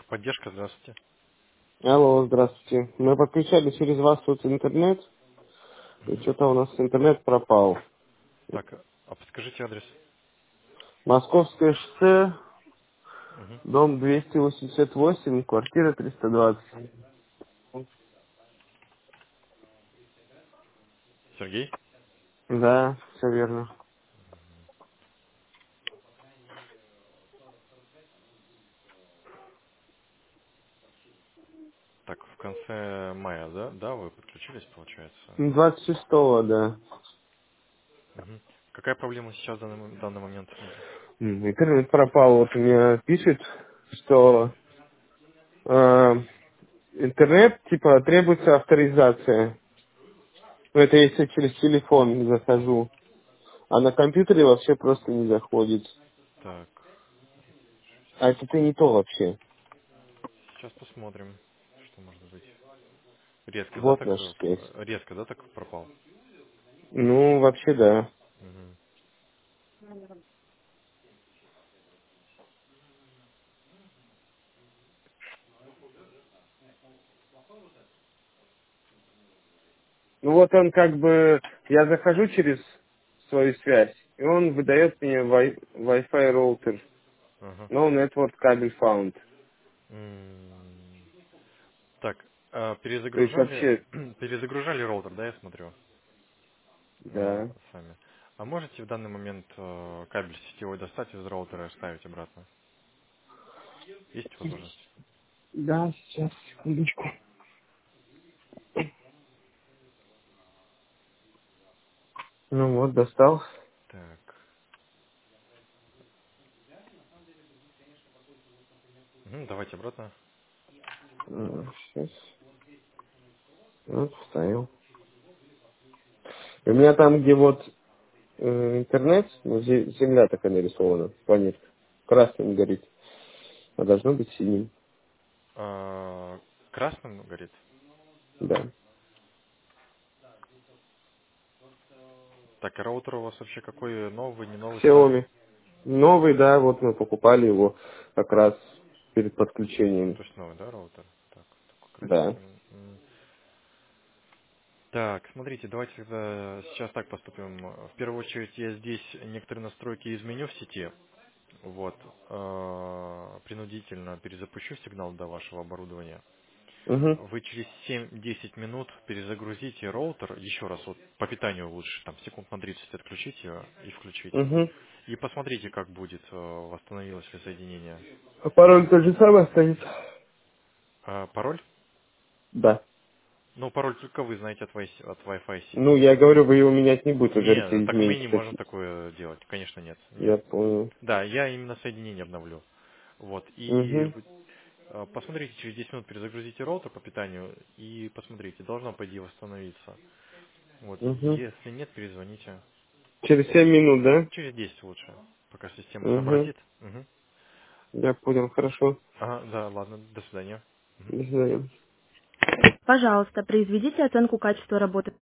Техподдержка, здравствуйте. Алло, здравствуйте. Мы подключали через вас вот интернет, и Мгм. что-то у нас интернет пропал. Так, а подскажите адрес. Московское шоссе, Мгм. дом 288, квартира 320. Сергей? Да, все верно. Так, в конце мая, да? Да, вы подключились, получается? 26-го, да. Мгм. Какая проблема сейчас в данный момент? Интернет пропал. Вот мне пишет, что э, интернет, типа, требуется авторизация. Ну, это если через телефон захожу. А на компьютере вообще просто не заходит. Так, А это не то вообще. сейчас посмотрим, что может быть. Резко, да, Вот так? наша связь. Резко, да, так пропал? Ну, вообще, да. Мгм. Ну, вот он как бы... Я захожу через свою связь, и он выдает мне Wi-Fi роутер. Ага. No network кабель found. М, Так, То есть перезагружали, вообще... перезагружали роутер, да, я смотрю, Да. сами. А можете в данный момент кабель сетевой достать из роутера и вставить обратно? Есть возможность? Да, сейчас, секундочку. Ну вот, достал. Так. Мгм, давайте обратно. Сейчас. Вот, вставил. У меня там, где вот интернет, ну, земля такая нарисована, планетка. Красным горит. А должно быть синим. Красным горит? Да. Так, а роутер у вас вообще какой? Новый, не новый, старый? Xiaomi. Новый, да, вот мы покупали его как раз перед подключением. То есть новый, да, роутер? Так, такой Да. красненький. Так, смотрите, давайте тогда сейчас так поступим. В первую очередь я здесь некоторые настройки изменю в сети. Вот. Принудительно перезапущу сигнал до вашего оборудования. Угу. Вы через 7-10 минут перезагрузите роутер, еще раз вот по питанию лучше, там секунд на 30 отключите и включите. Угу. И посмотрите, как будет, восстановилось ли соединение. А пароль тот же самый останется? Пароль? Да. Ну, пароль только вы знаете от Wi-Fi Ну, сети. я говорю, вы его менять не будете, вы Не, говорите, так мы измените. не можем такое делать. Конечно, нет. Я Нет. понял. Да, я именно соединение обновлю. Вот. И Угу. посмотрите, через 10 минут перезагрузите роутер по питанию и посмотрите, должно, по идее, восстановиться. Вот. Угу. Если нет, перезвоните. Через 7 минут, да? Через 10 лучше, пока система Угу. сообразит. Мгм. Я понял, хорошо. Ага, да, ладно, до свидания. Мгм. До свидания. Пожалуйста, произведите оценку качества работы